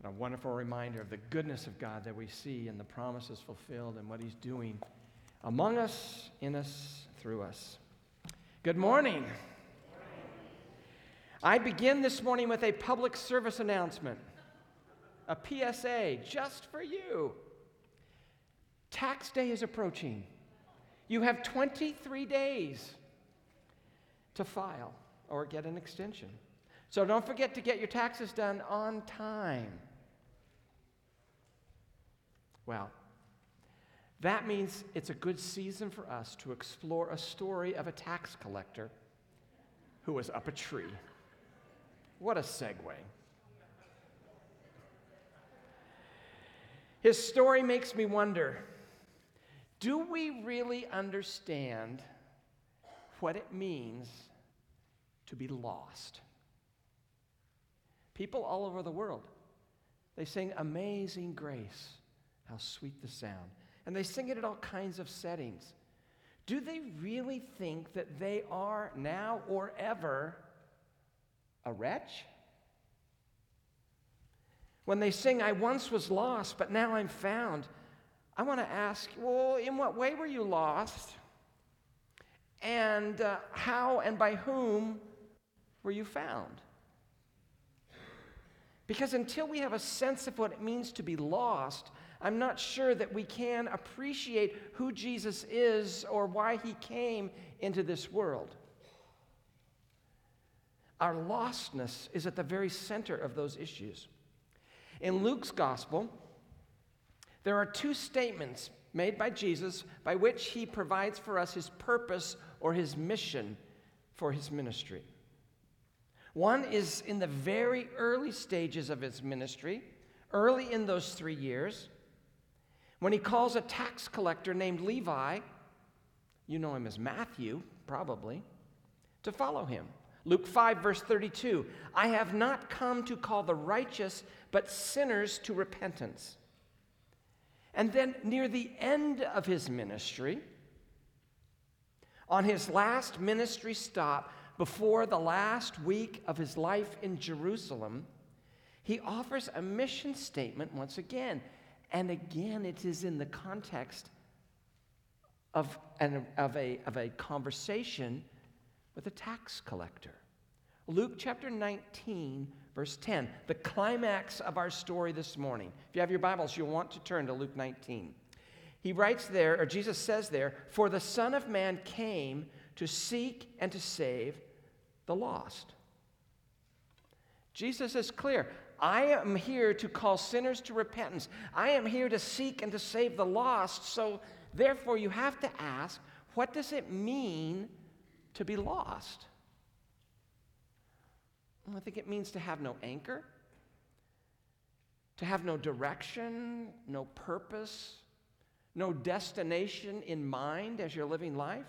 A wonderful reminder of the goodness of God that we see in the promises fulfilled and what He's doing among us, in us, through us. Good morning. I begin this morning with a public service announcement, a PSA just for you. Tax day is approaching. You have 23 days to file or get an extension. So don't forget to get your taxes done on time. Well, that means it's a good season for us to explore a story of a tax collector who was up a tree. What a segue. His story makes me wonder, do we really understand what it means to be lost? People all over the world, they sing Amazing Grace. How sweet the sound. And they sing it at all kinds of settings. Do they really think that they are now or ever a wretch? When they sing, I once was lost, but now I'm found, I want to ask, well, in what way were you lost? And how and by whom were you found? Because until we have a sense of what it means to be lost, I'm not sure that we can appreciate who Jesus is or why He came into this world. Our lostness is at the very center of those issues. In Luke's gospel, there are two statements made by Jesus by which He provides for us His purpose or His mission for His ministry. One is in the very early stages of His ministry, early in those 3 years, when He calls a tax collector named Levi, you know him as Matthew, probably, to follow Him. Luke 5, verse 32, I have not come to call the righteous, but sinners to repentance. And then near the end of His ministry, on His last ministry stop, before the last week of His life in Jerusalem, He offers a mission statement once again. And again, it is in the context of a conversation with a tax collector. Luke chapter 19, verse 10, the climax of our story this morning. If you have your Bibles, you'll want to turn to Luke 19. He writes there, or Jesus says there, for the Son of Man came to seek and to save the lost. Jesus is clear. I am here to call sinners to repentance. I am here to seek and to save the lost. So therefore you have to ask, what does it mean to be lost? Well, I think it means to have no anchor, to have no direction, no purpose, no destination in mind as you're living life.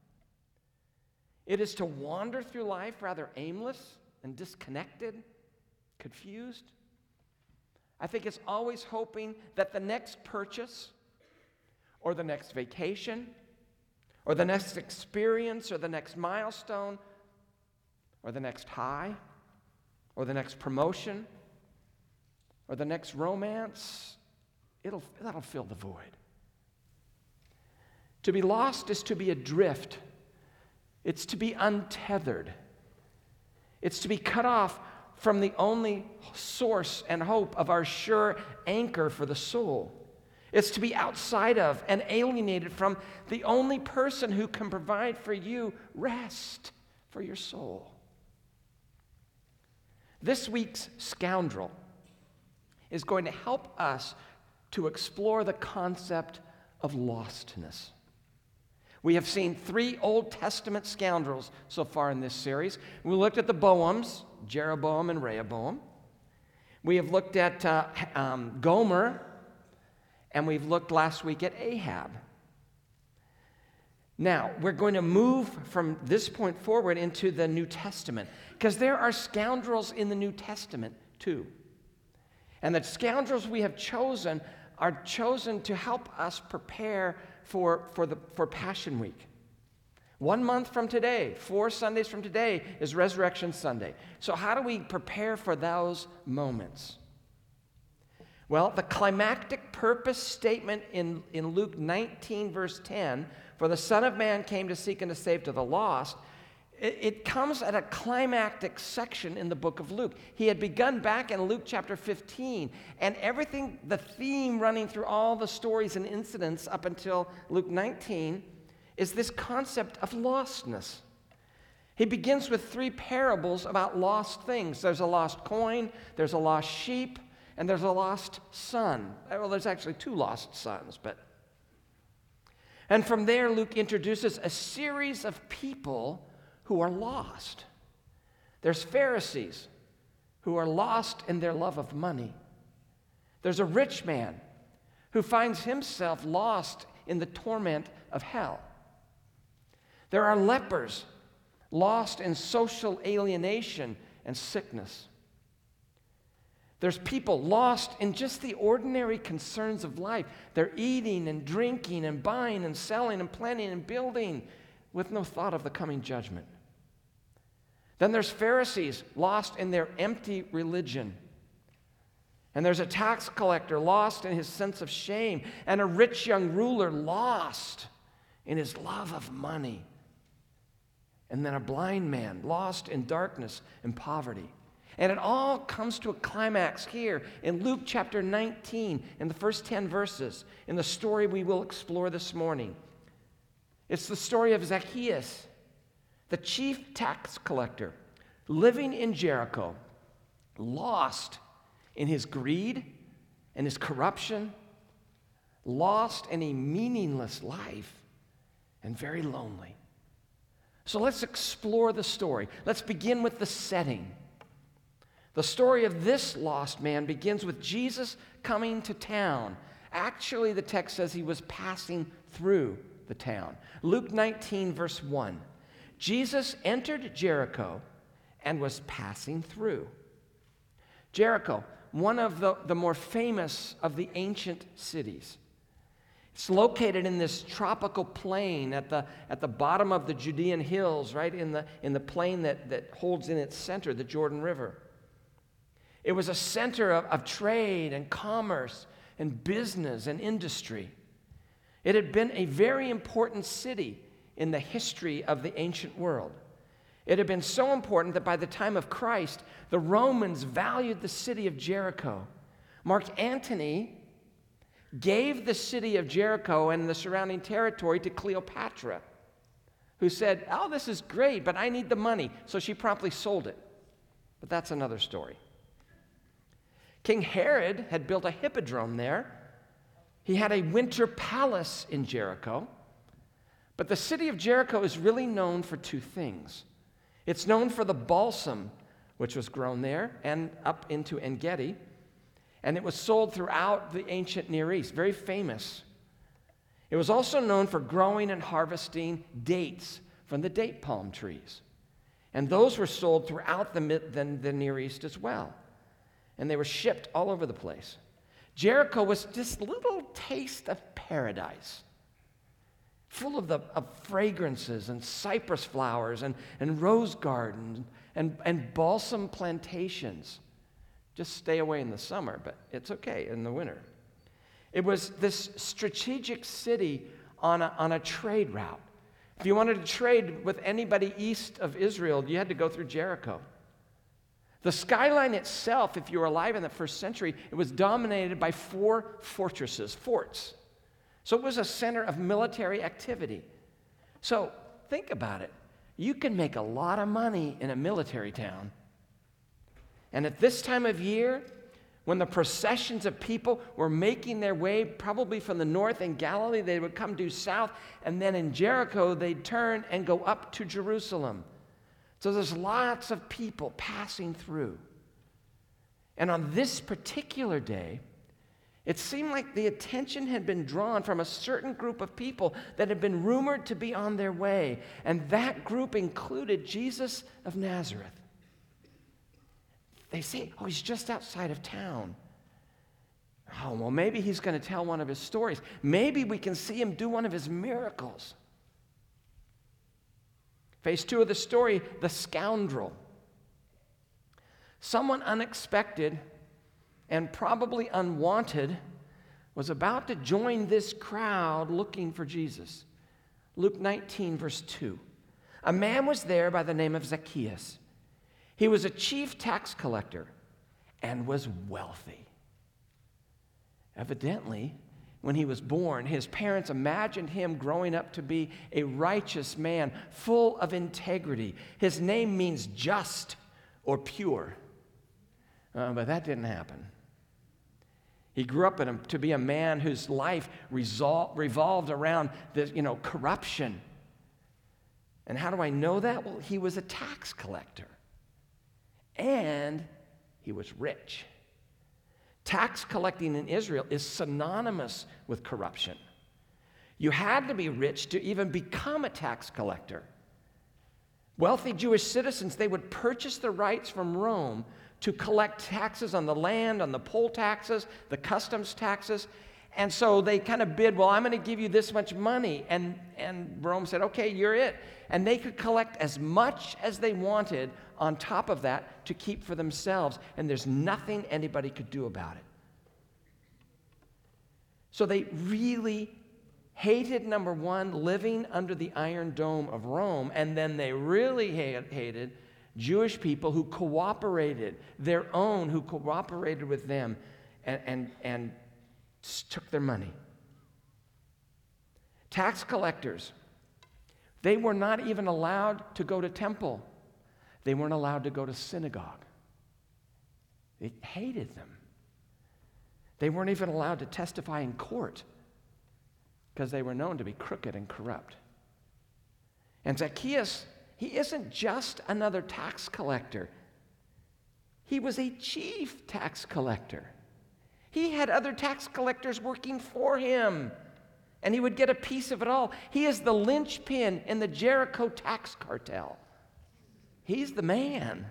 It is to wander through life rather aimless and disconnected, confused. I think it's always hoping that the next purchase or the next vacation or the next experience or the next milestone or the next high or the next promotion or the next romance, that'll fill the void. To be lost is to be adrift. It's to be untethered. It's to be cut off from the only source and hope of our sure anchor for the soul. It's to be outside of and alienated from the only person who can provide for you rest for your soul. This week's Scoundrel is going to help us to explore the concept of lostness. We have seen 3 Old Testament scoundrels so far in this series. We looked at the Boams, Jeroboam and Rehoboam. We have looked at Gomer, and we've looked last week at Ahab. Now, we're going to move from this point forward into the New Testament, because there are scoundrels in the New Testament too. And the scoundrels we have chosen are chosen to help us prepare for Passion Week. 1 month from today, 4 Sundays from today, is Resurrection Sunday. So how do we prepare for those moments? Well, the climactic purpose statement in Luke 19, verse 10, for the Son of Man came to seek and to save to the lost, it comes at a climactic section in the book of Luke. He had begun back in Luke chapter 15, and everything, the theme running through all the stories and incidents up until Luke 19 is this concept of lostness. He begins with 3 parables about lost things. There's a lost coin, there's a lost sheep, and there's a lost son. Well, there's actually 2 lost sons, but... And from there, Luke introduces a series of people who are lost. There's Pharisees who are lost in their love of money. There's a rich man who finds himself lost in the torment of hell. There are lepers lost in social alienation and sickness. There's people lost in just the ordinary concerns of life. They're eating and drinking and buying and selling and planning and building with no thought of the coming judgment. Then there's Pharisees lost in their empty religion. And there's a tax collector lost in his sense of shame, and a rich young ruler lost in his love of money. And then a blind man lost in darkness and poverty. And it all comes to a climax here in Luke chapter 19, in the first 10 verses, in the story we will explore this morning. It's the story of Zacchaeus, the chief tax collector, living in Jericho, lost in his greed and his corruption, lost in a meaningless life, and very lonely. So let's explore the story. Let's begin with the setting. The story of this lost man begins with Jesus coming to town. Actually, the text says he was passing through the town. Luke 19, verse 1. Jesus entered Jericho and was passing through. Jericho, one of the more famous of the ancient cities. It's located in this tropical plain at the bottom of the Judean hills, right in the plain that holds in its center the Jordan River. It was a center of trade and commerce and business and industry. It had been a very important city in the history of the ancient world. It had been so important that by the time of Christ, the Romans valued the city of Jericho. Mark Antony gave the city of Jericho and the surrounding territory to Cleopatra, who said, "Oh, this is great, but I need the money." So she promptly sold it. But that's another story. King Herod had built a hippodrome there. He had a winter palace in Jericho. But the city of Jericho is really known for 2 things. It's known for the balsam, which was grown there and up into En-Gedi, and it was sold throughout the ancient Near East, very famous. It was also known for growing and harvesting dates from the date palm trees, and those were sold throughout the Near East as well, and they were shipped all over the place. Jericho was this little taste of paradise, full of fragrances and cypress flowers and rose gardens and balsam plantations. Just stay away in the summer, but it's okay in the winter. It was this strategic city on a trade route. If you wanted to trade with anybody east of Israel, you had to go through Jericho. The skyline itself, if you were alive in the first century, it was dominated by 4 fortresses, forts. So it was a center of military activity. So think about it. You can make a lot of money in a military town. And at this time of year, when the processions of people were making their way probably from the north in Galilee, they would come due south, and then in Jericho, they'd turn and go up to Jerusalem. So there's lots of people passing through. And on this particular day, it seemed like the attention had been drawn from a certain group of people that had been rumored to be on their way. And that group included Jesus of Nazareth. They say, "Oh, he's just outside of town. Oh, well, maybe he's going to tell one of his stories. Maybe we can see him do one of his miracles." Phase 2 of the story, the scoundrel. Someone unexpected and probably unwanted, was about to join this crowd looking for Jesus. Luke 19, verse 2. A man was there by the name of Zacchaeus. He was a chief tax collector and was wealthy. Evidently, when he was born, his parents imagined him growing up to be a righteous man, full of integrity. His name means just or pure. But that didn't happen. He grew up to be a man whose life revolved around this, corruption. And how do I know that? Well, he was a tax collector. And he was rich. Tax collecting in Israel is synonymous with corruption. You had to be rich to even become a tax collector. Wealthy Jewish citizens, they would purchase the rights from Rome to collect taxes on the land, on the poll taxes, the customs taxes. And so they kind of bid, well, I'm going to give you this much money. And Rome said, okay, you're it. And they could collect as much as they wanted on top of that to keep for themselves. And there's nothing anybody could do about it. So they really hated, number one, living under the Iron Dome of Rome. And then they really hated Jewish people who cooperated, who cooperated with them and took their money. Tax collectors, they were not even allowed to go to temple. They weren't allowed to go to synagogue. They hated them. They weren't even allowed to testify in court because they were known to be crooked and corrupt. And Zacchaeus, he isn't just another tax collector. He was a chief tax collector. He had other tax collectors working for him, and he would get a piece of it all. He is the linchpin in the Jericho tax cartel. He's the man.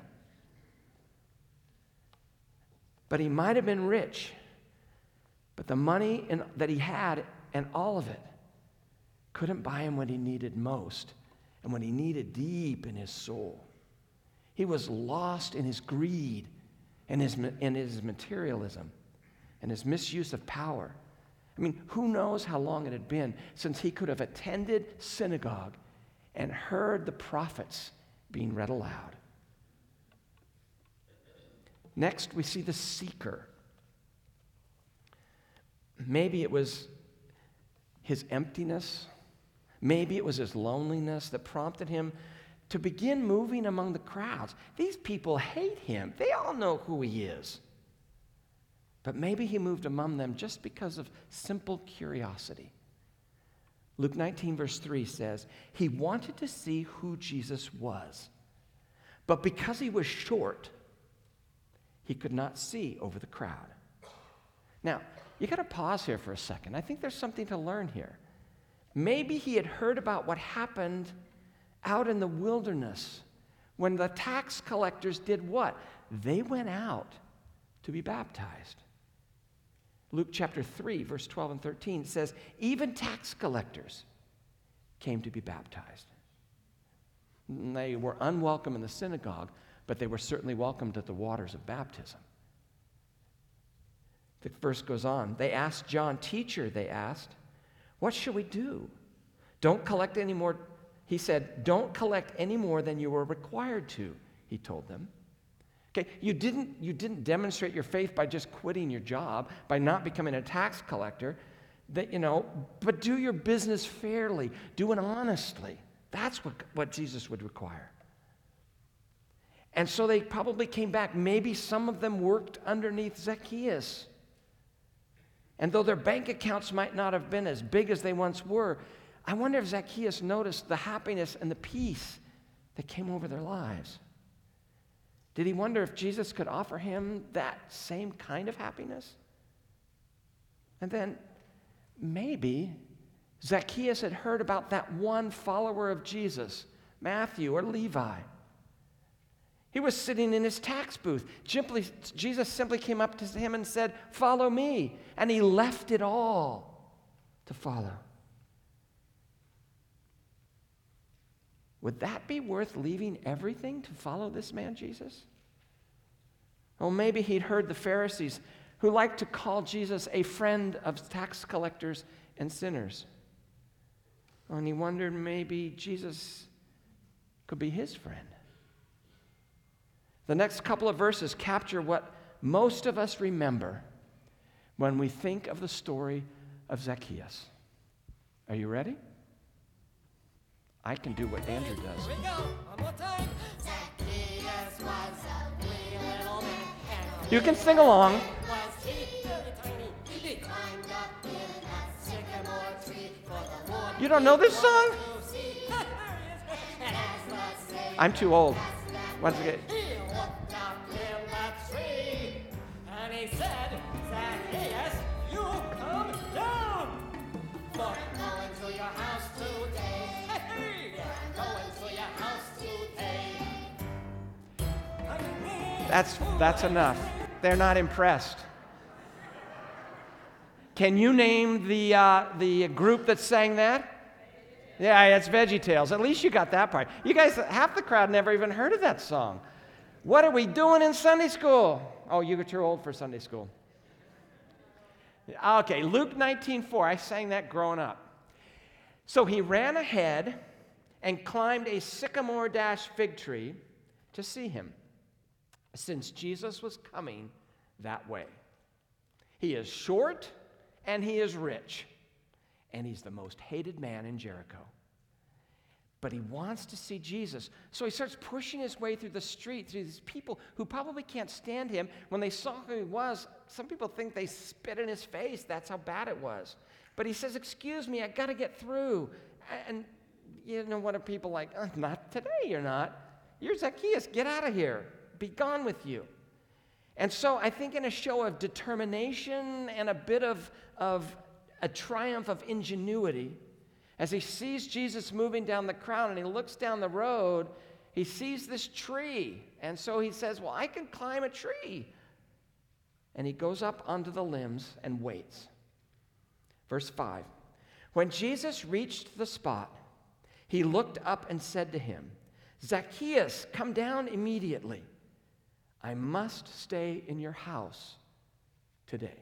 But he might have been rich, but the money that he had, and all of it, couldn't buy him what he needed most and what he needed deep in his soul. He was lost in his greed and his materialism and his misuse of power. I mean, who knows how long it had been since he could have attended synagogue and heard the prophets being read aloud. Next, we see the seeker. Maybe it was his emptiness. Maybe it was his loneliness that prompted him to begin moving among the crowds. These people hate him. They all know who he is. But maybe he moved among them just because of simple curiosity. Luke 19, verse 3 says, he wanted to see who Jesus was. But because he was short, he could not see over the crowd. Now, you got to pause here for a second. I think there's something to learn here. Maybe he had heard about what happened out in the wilderness when the tax collectors did what? They went out to be baptized. Luke chapter 3, verse 12 and 13 says, even tax collectors came to be baptized. They were unwelcome in the synagogue, but they were certainly welcomed at the waters of baptism. The verse goes on. They asked John, teacher, they asked, what shall we do? Don't collect any more. He said, don't collect any more than you were required to, he told them. Okay, you didn't demonstrate your faith by just quitting your job, by not becoming a tax collector, but do your business fairly, do it honestly. That's what Jesus would require. And so they probably came back. Maybe some of them worked underneath Zacchaeus. And though their bank accounts might not have been as big as they once were, I wonder if Zacchaeus noticed the happiness and the peace that came over their lives. Did he wonder if Jesus could offer him that same kind of happiness? And then maybe Zacchaeus had heard about that one follower of Jesus, Matthew or Levi. He was sitting in his tax booth. Jesus simply came up to him and said, follow me. And he left it all to follow. Would that be worth leaving everything to follow this man, Jesus? Well, maybe he'd heard the Pharisees who liked to call Jesus a friend of tax collectors and sinners. And he wondered maybe Jesus could be his friend. The next couple of verses capture what most of us remember when we think of the story of Zacchaeus. Are you ready? I can do what Andrew does. Here we go. One more time. Zacchaeus was a wee little man. You can sing along. Was he very tiny? He climbed up in a sycamore tree for the Lord. You don't know this song? to see. And as the Savior I'm too old. Once again. he looked up in the tree, and he said, Zacchaeus, you come down. For I'm going to your house today. Yeah, I'm going to your house today. That's enough. They're not impressed. Can you name the group that sang that? Yeah, it's VeggieTales. At least you got that part. You guys, half the crowd never even heard of that song. What are we doing in Sunday school? Oh, you're too old for Sunday school. Okay, Luke 19:4. I sang that growing up. So he ran ahead and climbed a sycamore fig tree to see him, since Jesus was coming that way. He is short and he is rich, and he's the most hated man in Jericho. But he wants to see Jesus. So he starts pushing his way through the street, through these people who probably can't stand him. When they saw who he was, some people think they spit in his face. That's how bad it was. But he says, excuse me, I got to get through. And you know, what are people like? Not today, you're not. You're Zacchaeus. Get out of here. Be gone with you. And so I think in a show of determination and a bit of a triumph of ingenuity, as he sees Jesus moving down the crowd and he looks down the road, he sees this tree. And so he says, well, I can climb a tree. And he goes up onto the limbs and waits. Verse 5. When Jesus reached the spot, he looked up and said to him, Zacchaeus, come down immediately. I must stay in your house today.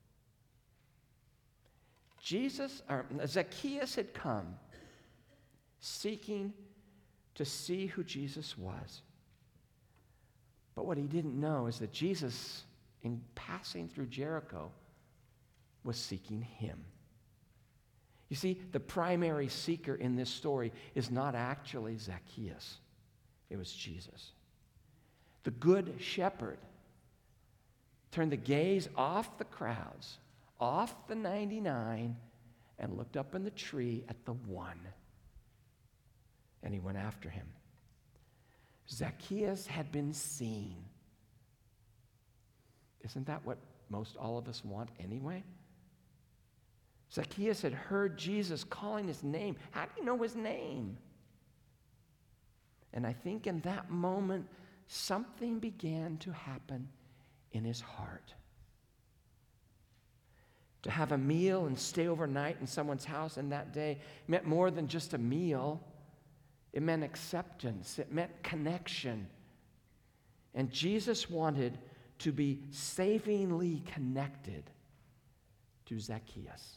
Zacchaeus had come seeking to see who Jesus was. But what he didn't know is that Jesus, in passing through Jericho, was seeking him. You see, the primary seeker in this story is not actually Zacchaeus. It was Jesus. The good shepherd turned the gaze off the crowds, off the 99, and looked up in the tree at the one. And he went after him. Zacchaeus had been seen. Isn't that what most all of us want anyway? Zacchaeus had heard Jesus calling his name. How do you know his name? And I think in that moment, something began to happen in his heart. To have a meal and stay overnight in someone's house in that day meant more than just a meal. It meant acceptance. It meant connection. And Jesus wanted to be savingly connected to Zacchaeus.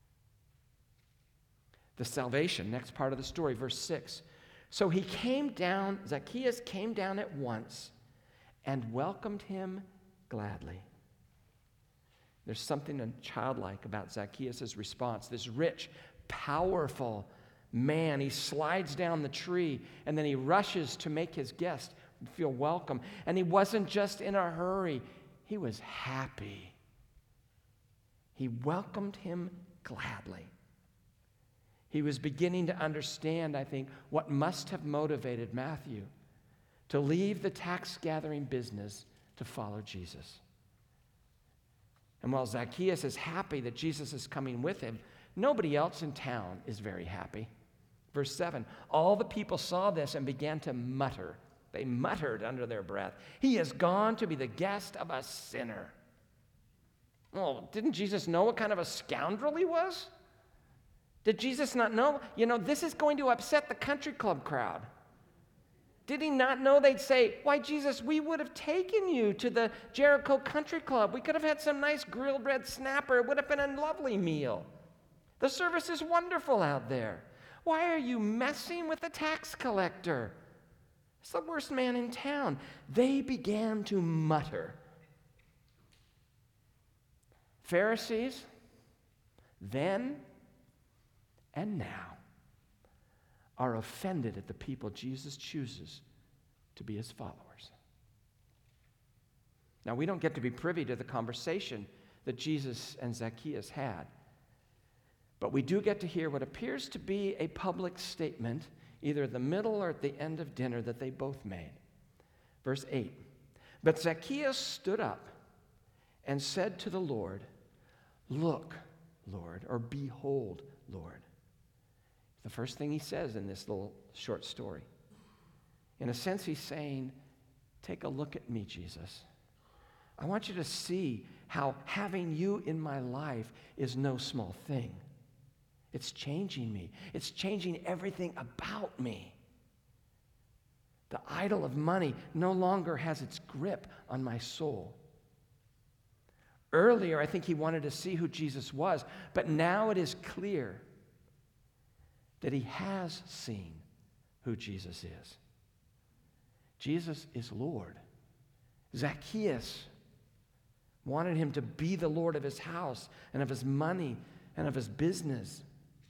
The salvation, next part of the story, verse 6. So he came down, Zacchaeus came down at once and welcomed him gladly. There's something childlike about Zacchaeus' response. This rich, powerful man, he slides down the tree and then he rushes to make his guest feel welcome. And he wasn't just in a hurry, he was happy. He welcomed him gladly. He was beginning to understand, I think, what must have motivated Matthew to leave the tax-gathering business to follow Jesus. And while Zacchaeus is happy that Jesus is coming with him, nobody else in town is very happy. Verse 7, all the people saw this and began to mutter. They muttered under their breath, he has gone to be the guest of a sinner. Well, didn't Jesus know what kind of a scoundrel he was? Did Jesus not know? You know, this is going to upset the country club crowd. Did he not know they'd say, "Why, Jesus, we would have taken you to the Jericho Country Club. We could have had some nice grilled red snapper. It would have been a lovely meal. The service is wonderful out there. Why are you messing with the tax collector? He's the worst man in town." They began to mutter. Pharisees, then and now, are offended at the people Jesus chooses to be his followers. Now, we don't get to be privy to the conversation that Jesus and Zacchaeus had, but we do get to hear what appears to be a public statement, either at the middle or at the end of dinner, that they both made. Verse 8, "But Zacchaeus stood up and said to the Lord, 'Look, Lord,' or 'Behold, Lord.'" The first thing he says in this little short story. In a sense, he's saying, "Take a look at me, Jesus. I want you to see how having you in my life is no small thing. It's changing me. It's changing everything about me. The idol of money no longer has its grip on my soul." Earlier, I think he wanted to see who Jesus was, but now it is clear that he has seen who Jesus is. Jesus is Lord. Zacchaeus wanted him to be the Lord of his house and of his money and of his business.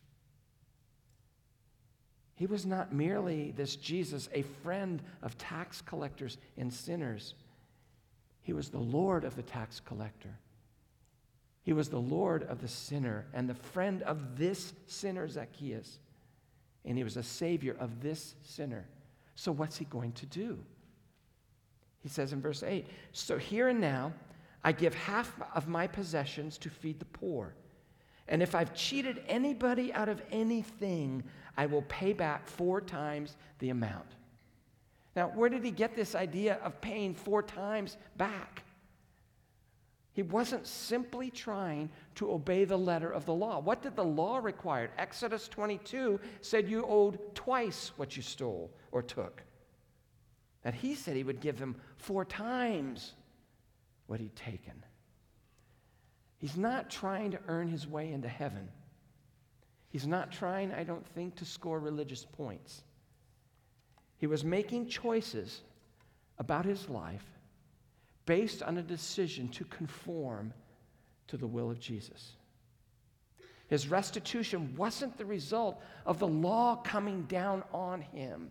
He was not merely, this Jesus, a friend of tax collectors and sinners. He was the Lord of the tax collector. He was the Lord of the sinner and the friend of this sinner, Zacchaeus. And he was a savior of this sinner. So what's he going to do? He says in verse 8, "So here and now, I give half of my possessions to feed the poor. And if I've cheated anybody out of anything, I will pay back 4 times the amount." Now, where did he get this idea of paying 4 times back? He wasn't simply trying to obey the letter of the law. What did the law require? Exodus 22 said you owed twice what you stole or took. And he said he would give them 4 times what he'd taken. He's not trying to earn his way into heaven. He's not trying, I don't think, to score religious points. He was making choices about his life based on a decision to conform to the will of Jesus. His restitution wasn't the result of the law coming down on him,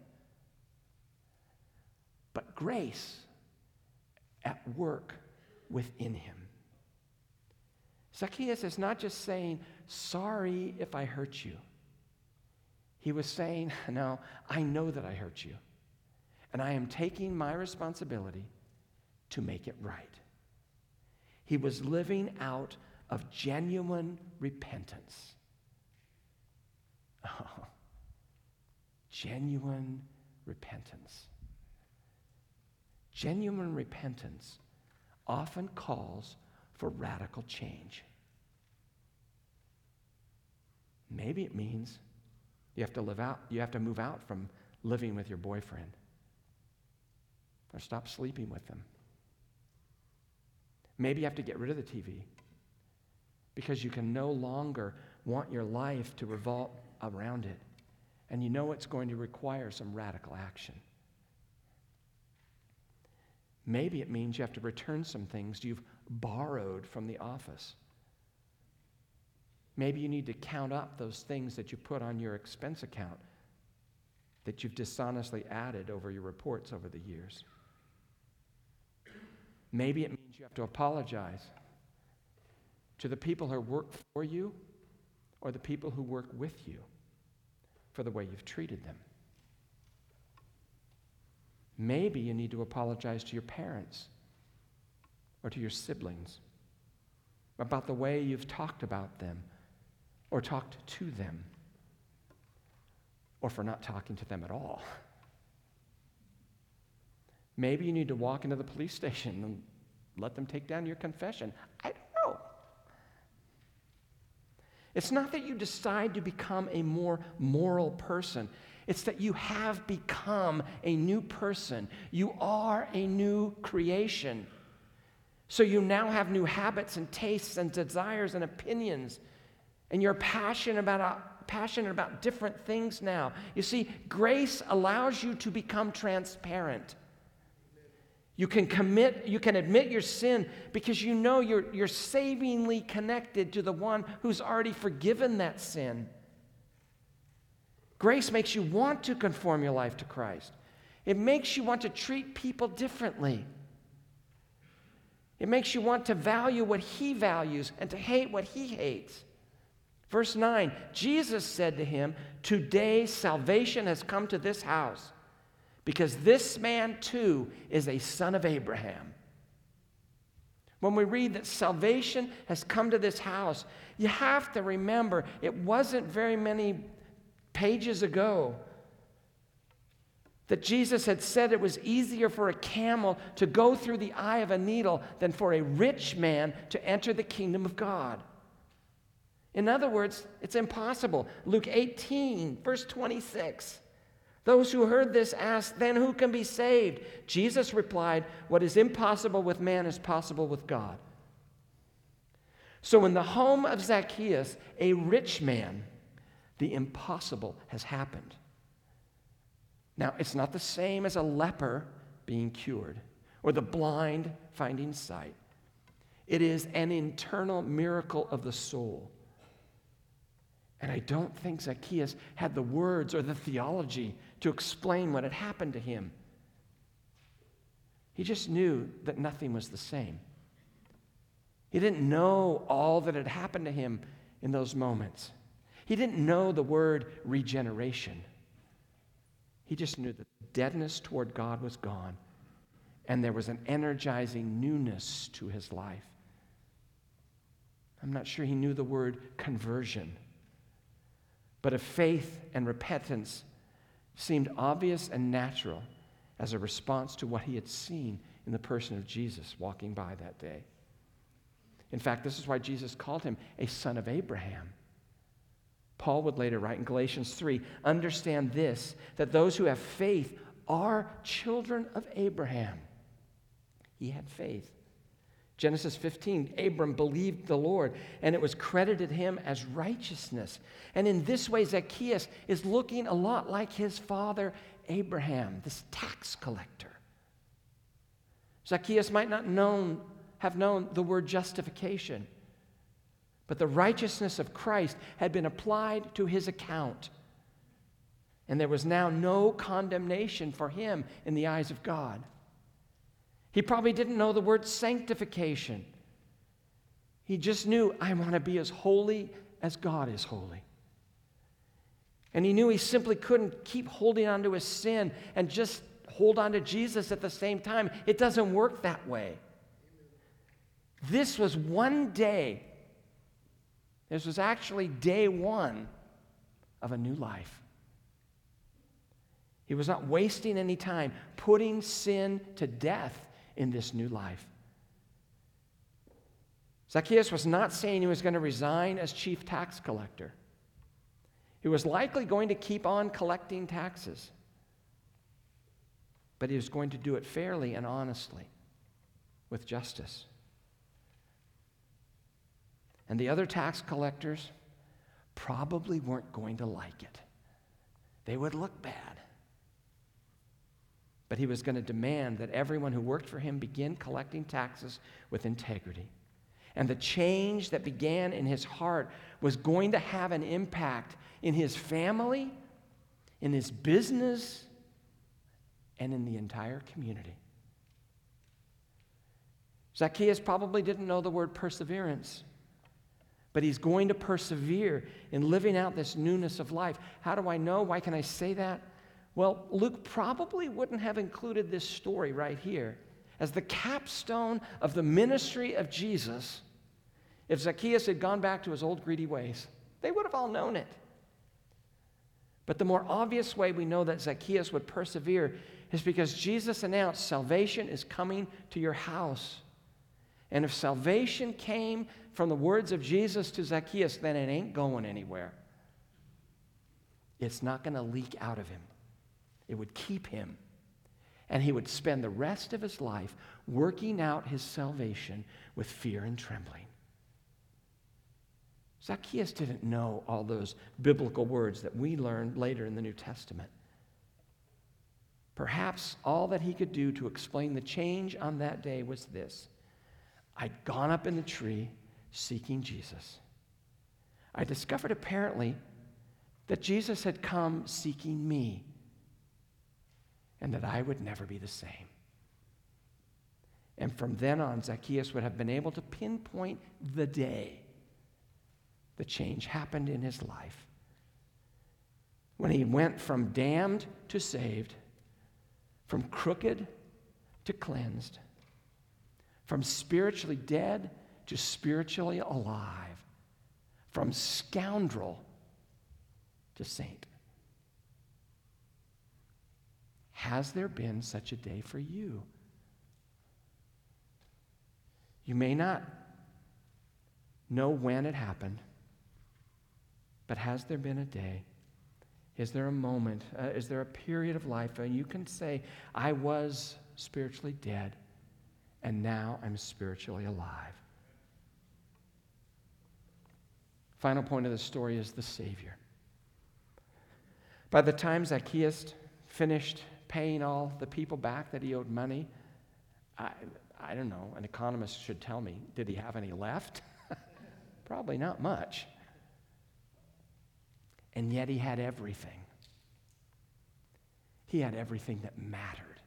but grace at work within him. Zacchaeus is not just saying, "Sorry if I hurt you." He was saying, "No, I know that I hurt you, and I am taking my responsibility to make it right." He was living out of genuine repentance. Oh, genuine repentance. Genuine repentance often calls for radical change. Maybe it means you have to move out from living with your boyfriend, or stop sleeping with them. Maybe you have to get rid of the TV because you can no longer want your life to revolve around it, and you know it's going to require some radical action. Maybe it means you have to return some things you've borrowed from the office. Maybe you need to count up those things that you put on your expense account that you've dishonestly added over your reports over the years. Maybe it means you have to apologize to the people who work for you or the people who work with you for the way you've treated them. Maybe you need to apologize to your parents or to your siblings about the way you've talked about them or talked to them, or for not talking to them at all. Maybe you need to walk into the police station and let them take down your confession. I don't know. It's not that you decide to become a more moral person. It's that you have become a new person. You are a new creation. So you now have new habits and tastes and desires and opinions. And you're passionate about different things now. You see, grace allows you to become transparent. You can admit your sin because you know you're savingly connected to the one who's already forgiven that sin. Grace makes you want to conform your life to Christ. It makes you want to treat people differently. It makes you want to value what he values and to hate what he hates. Verse 9, Jesus said to him, "Today salvation has come to this house, because this man too is a son of Abraham." When we read that salvation has come to this house, you have to remember it wasn't very many pages ago that Jesus had said it was easier for a camel to go through the eye of a needle than for a rich man to enter the kingdom of God. In other words, it's impossible. Luke 18, verse 26. Those who heard this asked, "Then who can be saved?" Jesus replied, "What is impossible with man is possible with God." So in the home of Zacchaeus, a rich man, the impossible has happened. Now, it's not the same as a leper being cured or the blind finding sight. It is an internal miracle of the soul. And I don't think Zacchaeus had the words or the theology to explain what had happened to him. He just knew that nothing was the same. He didn't know all that had happened to him in those moments. He didn't know the word regeneration. He just knew that deadness toward God was gone, and there was an energizing newness to his life. I'm not sure he knew the word conversion, but if faith and repentance seemed obvious and natural as a response to what he had seen in the person of Jesus walking by that day. In fact, this is why Jesus called him a son of Abraham. Paul would later write in Galatians 3, "Understand this, that those who have faith are children of Abraham." He had faith. Genesis 15, Abram believed the Lord, and it was credited him as righteousness. And in this way, Zacchaeus is looking a lot like his father Abraham, this tax collector. Zacchaeus might not have known the word justification, but the righteousness of Christ had been applied to his account. And there was now no condemnation for him in the eyes of God. He probably didn't know the word sanctification. He just knew, I want to be as holy as God is holy. And he knew he simply couldn't keep holding on to his sin and just hold on to Jesus at the same time. It doesn't work that way. This was one day. This was actually day one of a new life. He was not wasting any time putting sin to death in this new life. Zacchaeus was not saying he was going to resign as chief tax collector. He was likely going to keep on collecting taxes, but he was going to do it fairly and honestly, with justice. And the other tax collectors probably weren't going to like it. They would look bad. But he was going to demand that everyone who worked for him begin collecting taxes with integrity. And the change that began in his heart was going to have an impact in his family, in his business, and in the entire community. Zacchaeus probably didn't know the word perseverance, but he's going to persevere in living out this newness of life. How do I know? Why can I say that? Well, Luke probably wouldn't have included this story right here as the capstone of the ministry of Jesus if Zacchaeus had gone back to his old greedy ways. They would have all known it. But the more obvious way we know that Zacchaeus would persevere is because Jesus announced salvation is coming to your house. And if salvation came from the words of Jesus to Zacchaeus, then it ain't going anywhere. it's not going to leak out of him. It would keep him. And he would spend the rest of his life working out his salvation with fear and trembling. Zacchaeus didn't know all those biblical words that we learned later in the New Testament. Perhaps all that he could do to explain the change on that day was this: I'd gone up in the tree seeking Jesus. I discovered apparently that Jesus had come seeking me, and that I would never be the same. And from then on, Zacchaeus would have been able to pinpoint the day the change happened in his life, when he went from damned to saved, from crooked to cleansed, from spiritually dead to spiritually alive, from scoundrel to saint. Has there been such a day for you? You may not know when it happened, but has there been a day? Is there a moment? Is there a period of life where you can say, I was spiritually dead, and now I'm spiritually alive? Final point of the story is the Savior. By the time Zacchaeus finished paying all the people back that he owed money, I don't know, an economist should tell me, did he have any left? Probably not much. And yet he had everything. He had everything that mattered.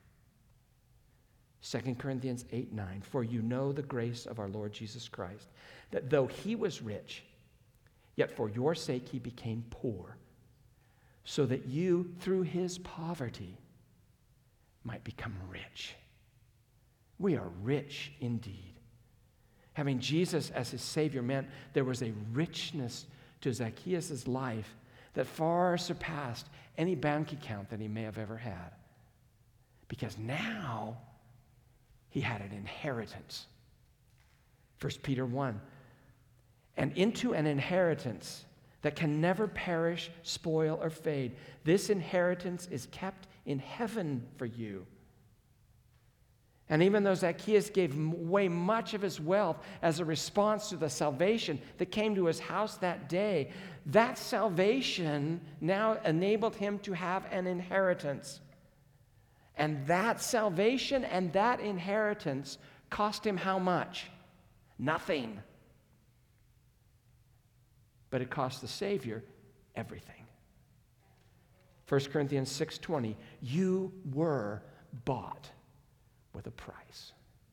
2 Corinthians 8:9, for you know the grace of our Lord Jesus Christ, that though he was rich, yet for your sake he became poor, so that you, through his poverty, might become rich. We are rich indeed. Having Jesus as his Savior meant there was a richness to Zacchaeus' life that far surpassed any bank account that he may have ever had. Because now he had an inheritance. 1 Peter 1, and into an inheritance that can never perish, spoil, or fade. This inheritance is kept in heaven for you. And even though Zacchaeus gave away much of his wealth as a response to the salvation that came to his house that day, that salvation now enabled him to have an inheritance. And that salvation and that inheritance cost him how much? Nothing. But it cost the Savior everything. 1 Corinthians 6:20, you were bought with a price.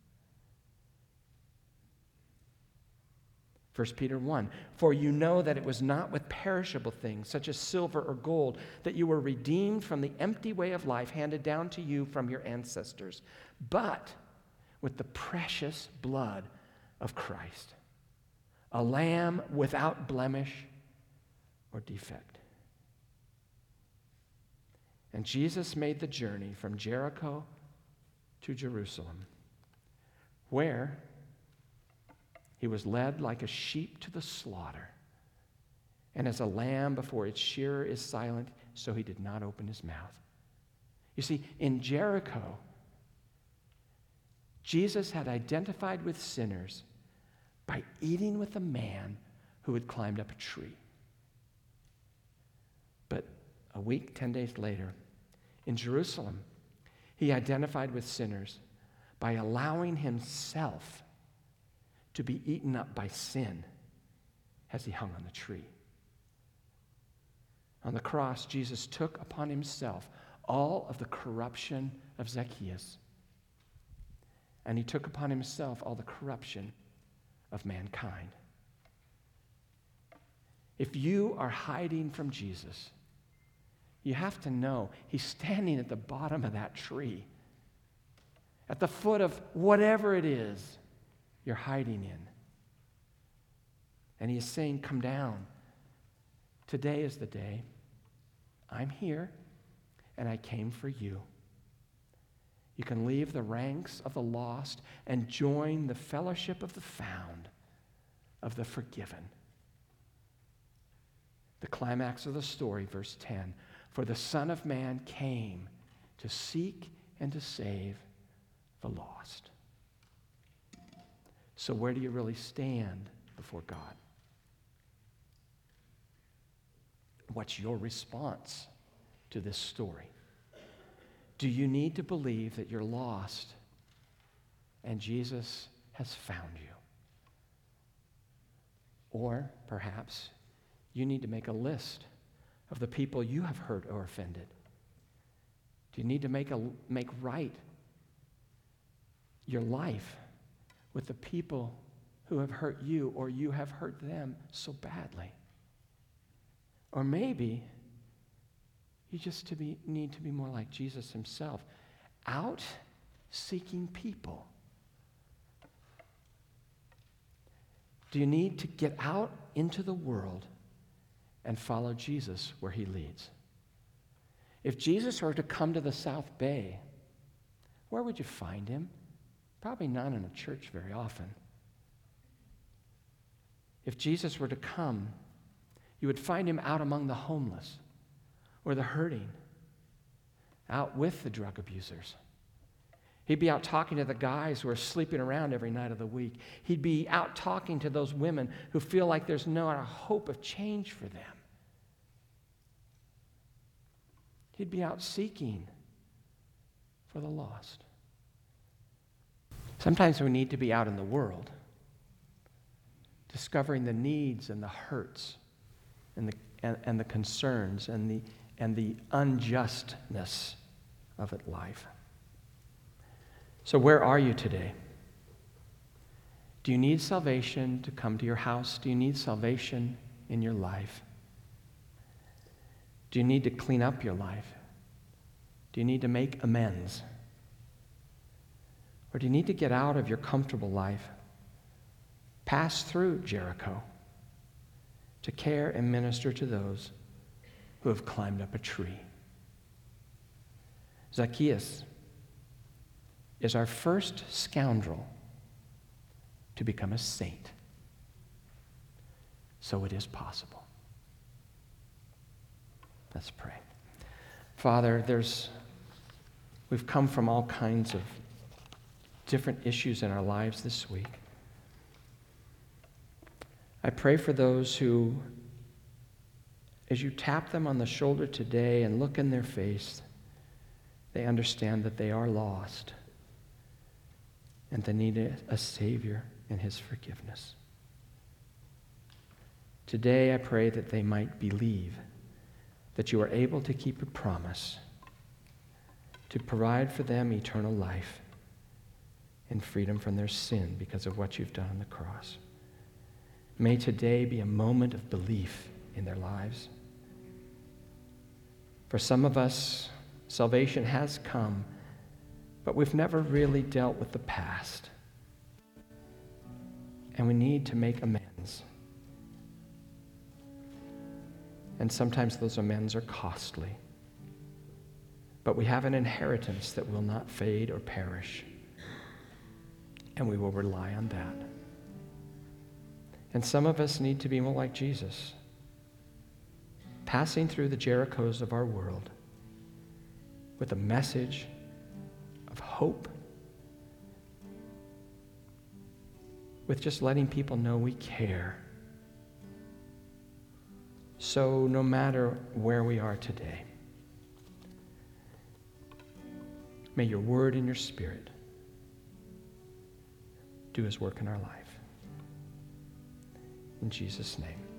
1 Peter 1, for you know that it was not with perishable things, such as silver or gold, that you were redeemed from the empty way of life handed down to you from your ancestors, but with the precious blood of Christ, a lamb without blemish or defect. And Jesus made the journey from Jericho to Jerusalem, where he was led like a sheep to the slaughter. And as a lamb before its shearer is silent, so he did not open his mouth. You see, in Jericho, Jesus had identified with sinners by eating with a man who had climbed up a tree. But a week, 10 days later, in Jerusalem, he identified with sinners by allowing himself to be eaten up by sin as he hung on the tree. On the cross, Jesus took upon himself all of the corruption of Zacchaeus, and he took upon himself all the corruption of mankind. If you are hiding from Jesus, you have to know he's standing at the bottom of that tree, at the foot of whatever it is you're hiding in. And he is saying, come down. Today is the day. I'm here, and I came for you. You can leave the ranks of the lost and join the fellowship of the found, of the forgiven. The climax of the story, verse 10, for the Son of Man came to seek and to save the lost. So where do you really stand before God? What's your response to this story? Do you need to believe that you're lost and Jesus has found you? Or perhaps you need to make a list of the people you have hurt or offended. Do you need to make right your life with the people who have hurt you or you have hurt them so badly? Or maybe you just need to be more like Jesus himself, out seeking people. Do you need to get out into the world and follow Jesus where he leads? If Jesus were to come to the South Bay, where would you find him? Probably not in a church very often. If Jesus were to come, you would find him out among the homeless or the hurting, out with the drug abusers. He'd be out talking to the guys who are sleeping around every night of the week. He'd be out talking to those women who feel like there's no hope of change for them. He'd be out seeking for the lost. Sometimes we need to be out in the world, discovering the needs and the hurts and the concerns and the unjustness of life. So where are you today? Do you need salvation to come to your house? Do you need salvation in your life? Do you need to clean up your life? Do you need to make amends? Or do you need to get out of your comfortable life, pass through Jericho, to care and minister to those who have climbed up a tree? Zacchaeus is our first scoundrel to become a saint. So it is possible. Let's pray. Father, we've come from all kinds of different issues in our lives this week. I pray for those who, as you tap them on the shoulder today and look in their face, they understand that they are lost and they need a Savior and his forgiveness. Today I pray that they might believe that you are able to keep a promise to provide for them eternal life and freedom from their sin because of what you've done on the cross. May today be a moment of belief in their lives. For some of us, salvation has come, but we've never really dealt with the past. And we need to make amends. And sometimes those amends are costly. But we have an inheritance that will not fade or perish. And we will rely on that. And some of us need to be more like Jesus, passing through the Jerichos of our world with a message of hope, with just letting people know we care. So no matter where we are today, may your word and your spirit do his work in our life. In Jesus' name.